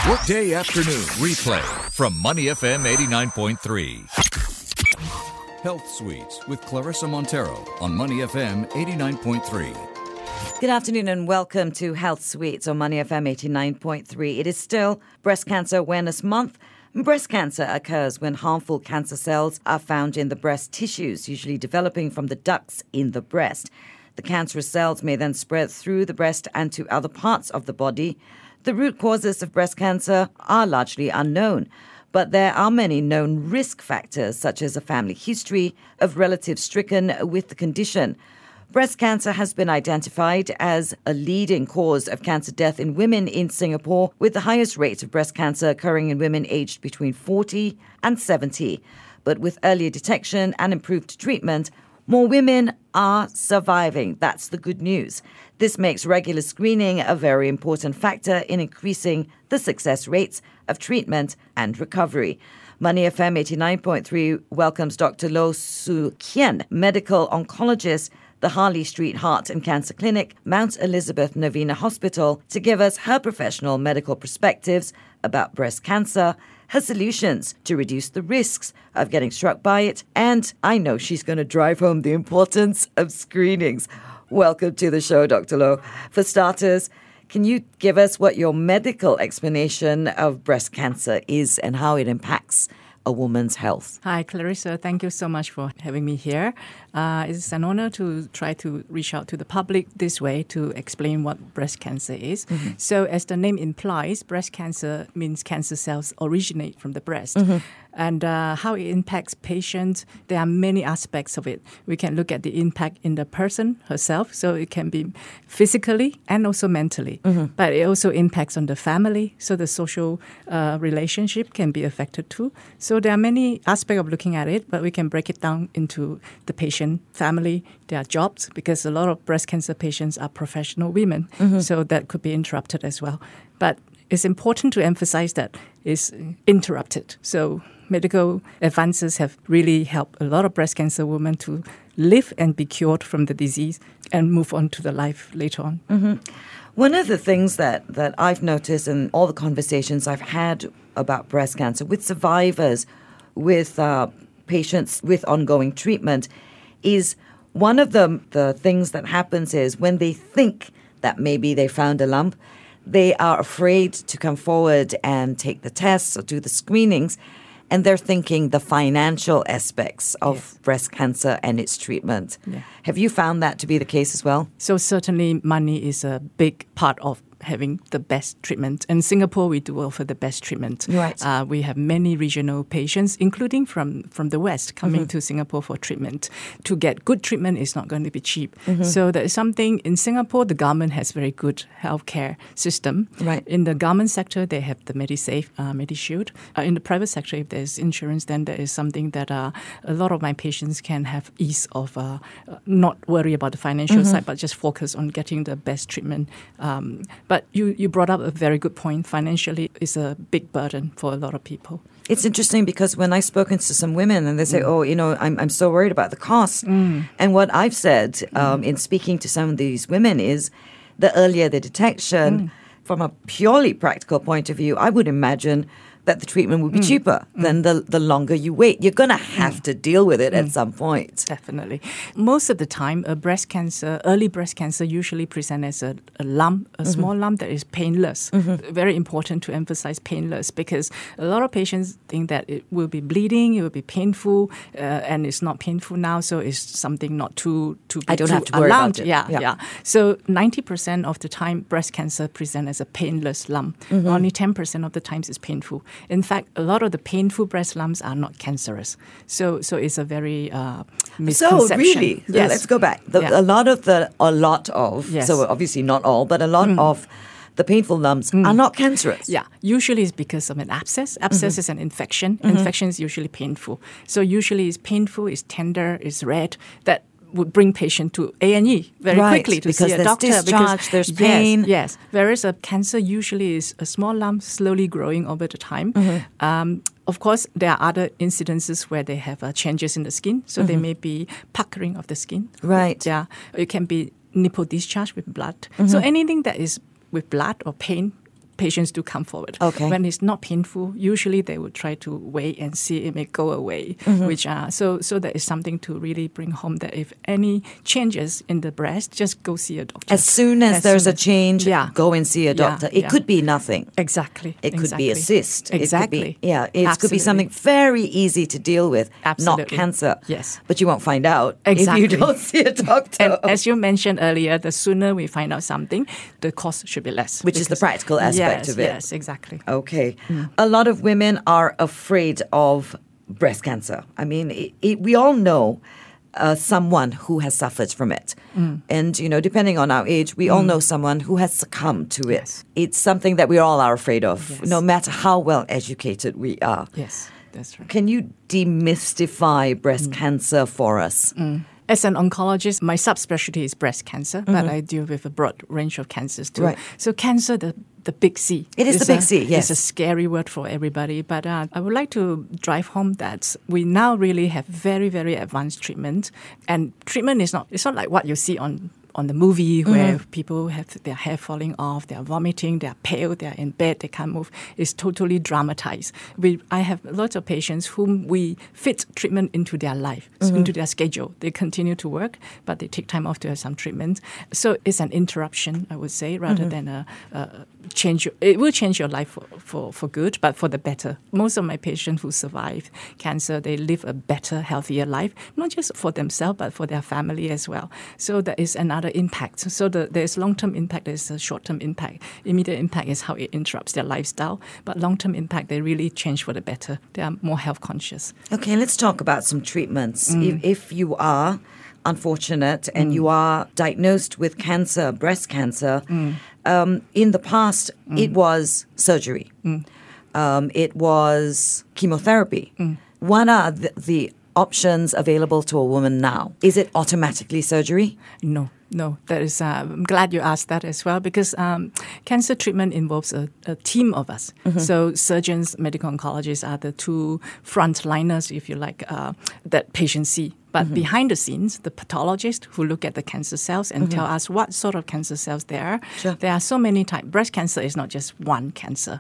Workday afternoon replay from Money FM 89.3. Health Suites with Clarissa Montero on Money FM 89.3. Good afternoon and welcome to Health Suites on Money FM 89.3. It is still Breast Cancer Awareness Month. Breast cancer occurs when harmful cancer cells are found in the breast tissues, usually developing from the ducts in the breast. The cancerous cells may then spread through the breast and to other parts of the body. The root causes of breast cancer are largely unknown, but there are many known risk factors, such as a family history of relatives stricken with the condition. Breast cancer has been identified as a leading cause of cancer death in women in Singapore, with the highest rates of breast cancer occurring in women aged between 40 and 70. But with earlier detection and improved treatment, more women are surviving. That's the good news. This makes regular screening a very important factor in increasing the success rates of treatment and recovery. Money FM 89.3 welcomes Dr. Loh Soo Kien, medical oncologist, the Harley Street Heart and Cancer Clinic, Mount Elizabeth Novena Hospital, to give us her professional medical perspectives about breast cancer, her solutions to reduce the risks of getting struck by it, and I know she's going to drive home the importance of screenings. Welcome to the show, Dr. Loh. For starters, can you give us what your medical explanation of breast cancer is and how it impacts a woman's health? Hi, Clarissa. Thank you so much for having me here. It's an honor to try to reach out to the public this way to explain what breast cancer is. Mm-hmm. So as the name implies, breast cancer means cancer cells originate from the breast. Mm-hmm. And how it impacts patients, there are many aspects of it. We can look at the impact in the person herself, so it can be physically and also mentally. Mm-hmm. But it also impacts on the family, so the social relationship can be affected too. So there are many aspects of looking at it, but we can break it down into the patient, family, their jobs, because a lot of breast cancer patients are professional women, mm-hmm. so that could be interrupted as well. But it's important to emphasize that it's interrupted. So medical advances have really helped a lot of breast cancer women to live and be cured from the disease and move on to the life later on. Mm-hmm. One of the things that I've noticed in all the conversations I've had about breast cancer with survivors, with patients with ongoing treatment, is one of the things that happens is when they think that maybe they found a lump, they are afraid to come forward and take the tests or do the screenings, and they're thinking the financial aspects of yes. breast cancer and its treatment. Yeah. Have you found that to be the case as well? So certainly money is a big part of having the best treatment. In Singapore, we do offer the best treatment. Right. We have many regional patients, including from the West, coming mm-hmm. to Singapore for treatment. To get good treatment is not going to be cheap. Mm-hmm. So there is something in Singapore, the government has very good healthcare system. Right. In the government sector, they have the MediSave, MediShield. In the private sector, if there's insurance, then there is something that a lot of my patients can have ease of not worry about the financial mm-hmm. side, but just focus on getting the best treatment. But you brought up a very good point. Financially, it's a big burden for a lot of people. It's interesting because when I've spoken to some women and they say, I'm so worried about the cost. Mm. And what I've said in speaking to some of these women is the earlier the detection, from a purely practical point of view, I would imagine that the treatment would be cheaper than the longer you wait. You're going to have to deal with it at some point. Definitely. Most of the time, early breast cancer usually presents as a lump, a small lump that is painless. Mm-hmm. Very important to emphasize painless because a lot of patients think that it will be bleeding, it will be painful, and it's not painful now, so it's something not too I don't have to worry about it. Yeah. So 90% of the time, breast cancer presents as a painless lump. Mm-hmm. Only 10% of the times it's painful. In fact, a lot of the painful breast lumps are not cancerous. So it's a very misconception. So really, yes. Let's go back. A lot of, yes. so obviously not all, but a lot of the painful lumps are not cancerous. Yeah, usually it's because of an abscess. Abscess is an infection. Infection is usually painful. So usually it's painful, it's tender, it's red. That would bring patient to A&E very quickly to see a doctor. Because there's pain. Yes. Whereas a cancer usually is a small lump slowly growing over the time. Mm-hmm. Of course, there are other incidences where they have changes in the skin. So they may be puckering of the skin. Right. Yeah. It can be nipple discharge with blood. Mm-hmm. So anything that is with blood or pain patients do come forward. Okay. When it's not painful, usually they would try to wait and see it may go away. Which so that is something to really bring home, that if any changes in the breast, just go see a doctor. As soon as there's a change, go and see a doctor. It could be nothing. Exactly. It could be a cyst. Exactly. It could be something very easy to deal with, not cancer. Yes. But you won't find out Exactly. if you don't see a doctor. And as you mentioned earlier, the sooner we find out something, the cost should be less. Which is the practical aspect of it. Yes, exactly. Okay. A lot of women are afraid of breast cancer. I mean, we all know someone who has suffered from it. And, depending on our age, we all know someone who has succumbed to it. Yes. It's something that we all are afraid of, Yes. no matter how well educated we are. Yes, that's right. Can you demystify breast cancer for us? As an oncologist, my subspecialty is breast cancer, but I deal with a broad range of cancers too. Right. So cancer, the big C. It is the big C, yes. It's a scary word for everybody, but I would like to drive home that we now really have very, very advanced treatment. And treatment it's not like what you see on the movie where people have their hair falling off, they are vomiting, they are pale, they are in bed, they can't move. It's totally dramatized. I have lots of patients whom we fit treatment into their life, into their schedule. They continue to work, but they take time off to have some treatment. So it's an interruption, I would say, rather than a change. It will change your life for good, but for the better. Most of my patients who survive cancer, they live a better, healthier life, not just for themselves, but for their family as well. So that is another impact. So there's long-term impact, there's a short-term impact. Immediate impact is how it interrupts their lifestyle, but long-term impact, they really change for the better. They are more health conscious. Okay, let's talk about some treatments. If you are unfortunate and you are diagnosed with cancer, breast cancer, in the past, it was surgery. It was chemotherapy. What are the options available to a woman now? Is it automatically surgery? No. That is. I'm glad you asked that as well, because cancer treatment involves a team of us. So surgeons, medical oncologists are the two frontliners, if you like, that patients see. But behind the scenes, the pathologists who look at the cancer cells and tell us what sort of cancer cells there are. Sure. There are so many types. Breast cancer is not just one cancer.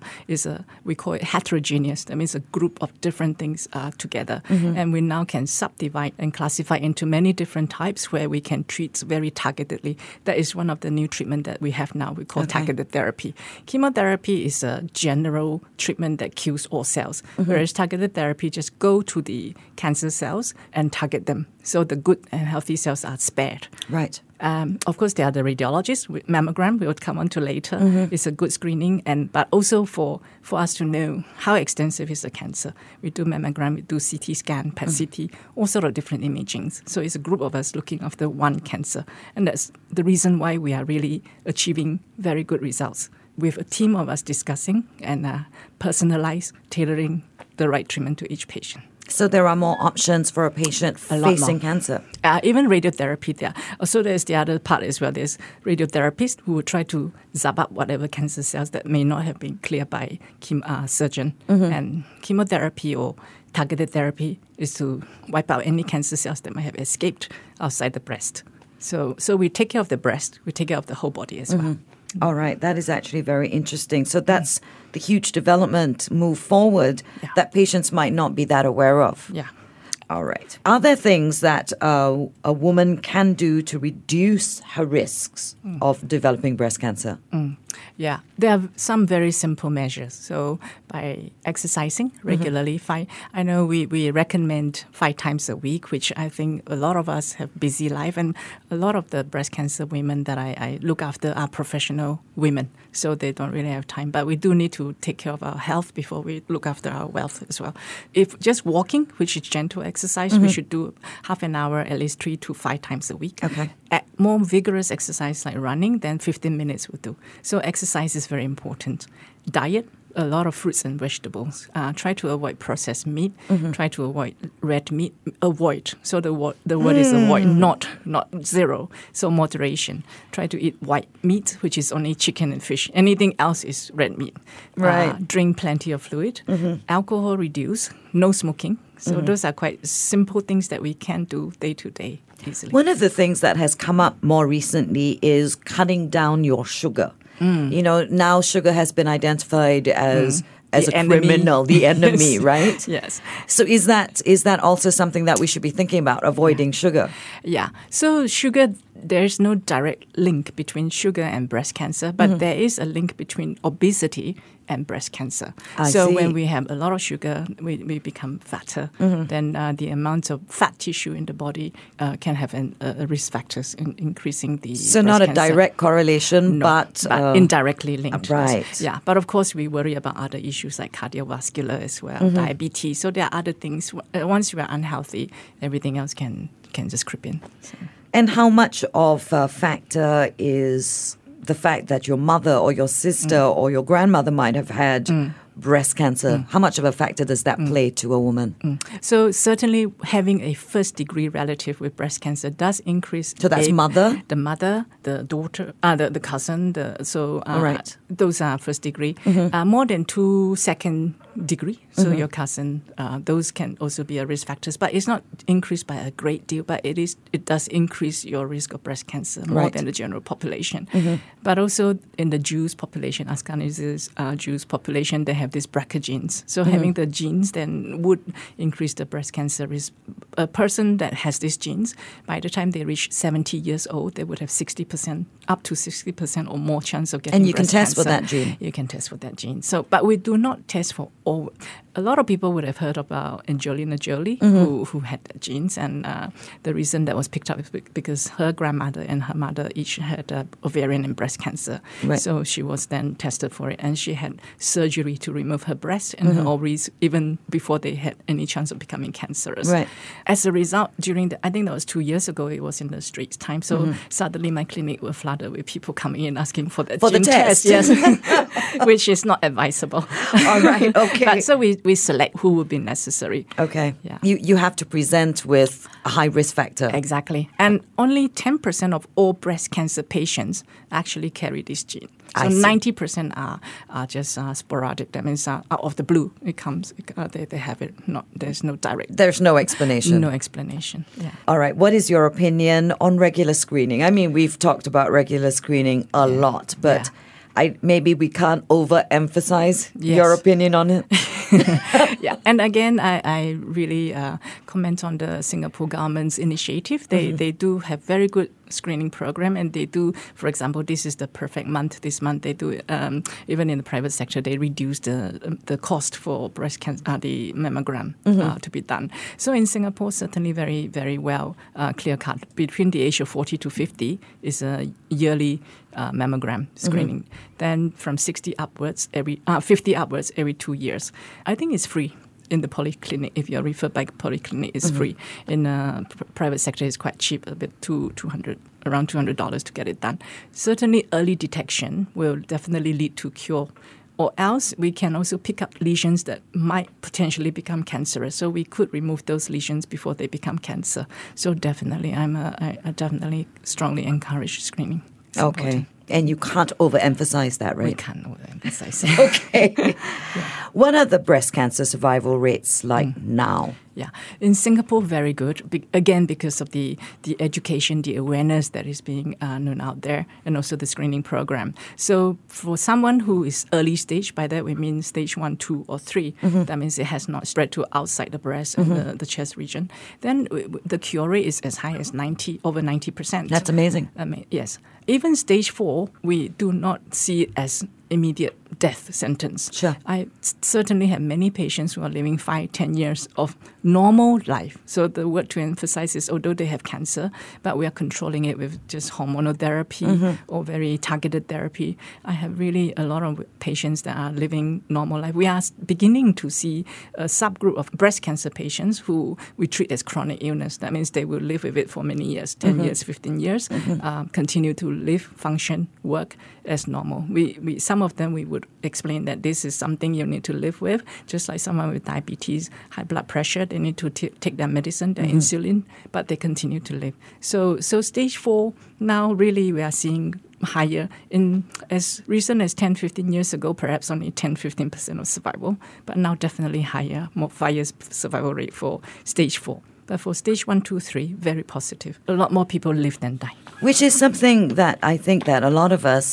We call it heterogeneous. That means a group of different things together. And we now can subdivide and classify into many different types where we can treat very targetedly. That is one of the new treatment that we have now. We call targeted therapy. Chemotherapy is a general treatment that kills all cells, whereas targeted therapy just go to the cancer cells and target them. So the good and healthy cells are spared. Right. Of course, there are the radiologists with mammogram. We will come on to later. It's a good screening, but also for us to know how extensive is the cancer. We do mammogram, we do CT scan, PET CT, all sort of different imagings. So it's a group of us looking after one cancer, and that's the reason why we are really achieving very good results with a team of us discussing and personalized, tailoring the right treatment to each patient. So there are more options for a patient facing cancer. Even radiotherapy there. Also, there's the other part as well. There's radiotherapists who will try to zap up whatever cancer cells that may not have been cleared by surgeon. And chemotherapy or targeted therapy is to wipe out any cancer cells that might have escaped outside the breast. So we take care of the breast. We take care of the whole body as well. All right, that is actually very interesting. So that's the huge development move forward that patients might not be that aware of. Yeah. All right. Are there things that a woman can do to reduce her risks of developing breast cancer? Yeah, there are some very simple measures. So by exercising regularly, I know we recommend 5 times a week, which I think a lot of us have busy life, and a lot of the breast cancer women that I look after are professional women, so they don't really have time. But we do need to take care of our health before we look after our wealth as well. If just walking, which is gentle exercise, we should do half an hour at least 3 to 5 times a week. Okay. At more vigorous exercise like running, then 15 minutes will do. So exercise is very important. Diet, a lot of fruits and vegetables. Try to avoid processed meat. Try to avoid red meat. Avoid. So the word is avoid, not zero. So moderation. Try to eat white meat, which is only chicken and fish. Anything else is red meat. Right. Drink plenty of fluid. Alcohol reduce. No smoking. So those are quite simple things that we can do day to day easily. One of the things that has come up more recently is cutting down your sugar. You know, now sugar has been identified as The a enemy. criminal, the enemy, Yes. right? Yes. So is that also something that we should be thinking about, avoiding sugar? Yeah. So sugar, there's no direct link between sugar and breast cancer, but there is a link between obesity and breast cancer. I So see. when we have a lot of sugar, we become fatter. Then the amount of fat tissue in the body can have a risk factors in increasing the So breast not a cancer. direct correlation, No, but indirectly linked. right. Yeah, but of course we worry about other issues like cardiovascular as well, diabetes. So there are other things. Once you are unhealthy, everything else can just creep in. So. And how much of a factor is the fact that your mother or your sister or your grandmother might have had breast cancer? How much of a factor does that play to a woman? So certainly having a first-degree relative with breast cancer does increase. So that's mother? The mother, the daughter, the cousin. Right. Those are first degree. More than 2 second degree. So your cousin, those can also be a risk factors, but it's not increased by a great deal. But it does increase your risk of breast cancer more Right. than the general population. But also in the Jews population, Ashkenazis Jews population, they have these BRCA genes. So having the genes then would increase the breast cancer risk. A person that has these genes, by the time they reach 70 years old, they would have 60%, up to 60% or more chance of getting And you can breast test for cancer. that gene? You can test for that gene. So, but we do not test for all. A lot of people would have heard about Angelina Jolie, who had the genes, and the reason that was picked up is because her grandmother and her mother each had ovarian and breast cancer. Right. So she was then tested for it, and she had surgery to remove her breast and her ovaries even before they had any chance of becoming cancerous. Right. As a result, I think that was 2 years ago, it was in the Straits Times. So suddenly my clinic were flooded with people coming in asking for that For the gene test. yes, which is not advisable. All right, okay. But so we select who would be necessary. Okay. Yeah. You have to present with a high risk factor. Exactly. And only 10% of all breast cancer patients actually carry this gene. So I see. 90% are just sporadic. That means out of the blue, it comes. They have it. There's no direct. There's no explanation. No explanation. Yeah. All right. What is your opinion on regular screening? I mean, we've talked about regular screening a lot, but maybe we can't overemphasize Yes. your opinion on it. Yeah, and again, I really comment on the Singapore government's initiative. They do have very good screening program, and they do, for example, this is the perfect month. This month they do, even in the private sector, they reduce the cost for breast cancer, the mammogram to be done. So in Singapore, certainly very, very well clear cut. Between the age of 40 to 50 is a yearly mammogram screening. Then from 50 upwards every 2 years. I think it's free. In the polyclinic, if you're referred by polyclinic, it's free. In private sector, it's quite cheap, a bit around $200 to get it done. Certainly, early detection will definitely lead to cure. Or else, we can also pick up lesions that might potentially become cancerous. So we could remove those lesions before they become cancer. So definitely, I definitely strongly encourage screening. It's Okay. important. And you can't overemphasize that, We right? can't overemphasize it. Okay. What are the breast cancer survival rates like now? Yeah, in Singapore, very good. Again, because of the education, the awareness that is being known out there, and also the screening program. So for someone who is early stage, by that we mean stage 1, 2, or 3, that means it has not spread to outside the breast and the chest region, then the cure rate is as high as over 90%. That's amazing. Yes. Even stage 4, we do not see it as immediate death sentence. Sure. I certainly have many patients who are living 5-10 years of normal life. So the word to emphasize is, although they have cancer, but we are controlling it with just hormonal therapy or very targeted therapy. I have really a lot of patients that are living normal life. We are beginning to see a subgroup of breast cancer patients who we treat as chronic illness. That means they will live with it for many years, 10 years, 15 years, continue to live, function, work as normal. Some of them we would explain that this is something you need to live with, just like someone with diabetes, high blood pressure, they need to take their medicine, their insulin, but they continue to live. So stage 4, now really we are seeing higher. In as recent as 10, 15 years ago, perhaps only 10, 15% of survival, but now definitely higher, more 5 years survival rate for stage 4. But for stage 1, 2, 3, very positive. A lot more people live than die. Which is something that I think that a lot of us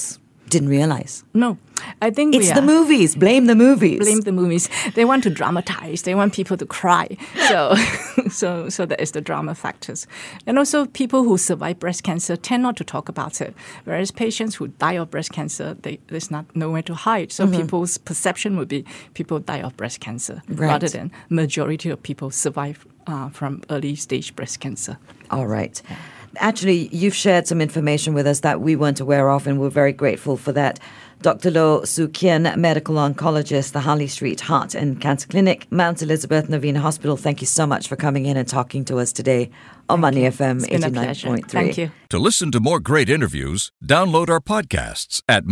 Didn't realize. No, I think It's the movies. Blame the movies. Blame the movies. They want to dramatize. They want people to cry. So, so that is the drama factors. And also, people who survive breast cancer tend not to talk about it, whereas patients who die of breast cancer, there's not nowhere to hide. So people's perception would be people die of breast cancer rather than majority of people survive from early stage breast cancer. All right. Actually, you've shared some information with us that we weren't aware of, and we're very grateful for that. Dr. Loh Soo Kien, medical oncologist, the Harley Street Heart and Cancer Clinic, Mount Elizabeth Novena Hospital. Thank you so much for coming in and talking to us today on Money FM 89.3. Thank you. To listen to more great interviews, download our podcasts at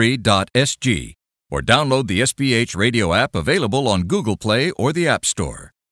moneyfm893.sg or download the SPH radio app available on Google Play or the App Store.